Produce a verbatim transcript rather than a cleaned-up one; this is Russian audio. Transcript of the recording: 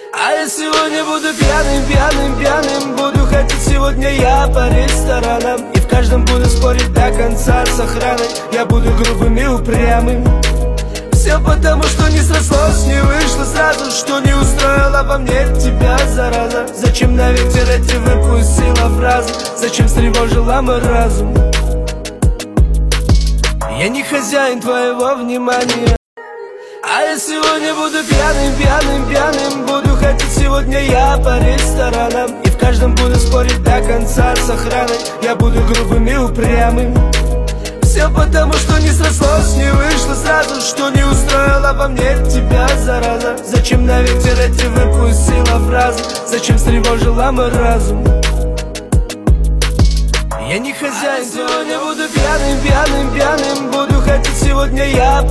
А я сегодня буду пьяным, пьяным, пьяным. Буду ходить сегодня я по ресторанам, и в каждом буду спорить до конца с охраной. Я буду грубым и упрямым. Все потому, что не срослось, не вышло сразу, что не устроила во мне тебя, зараза. Зачем на ветер эти выпустила фразы? Зачем встревожила мой разум? Я не хозяин твоего внимания. А я сегодня буду пьяным, пьяным, пьяным. Буду ходить сегодня я по ресторанам, и в каждом буду спорить до конца с охраной. Я буду грубым и упрямым. Все потому, что не срослось, не вышло сразу, что не устроила во мне тебя, зараза. Зачем на ветер эти выпустила фразы? Зачем встревожила мой разум? Я не хозяин. А сегодня буду пьяным, пьяным, пьяным. Буду ходить сегодня я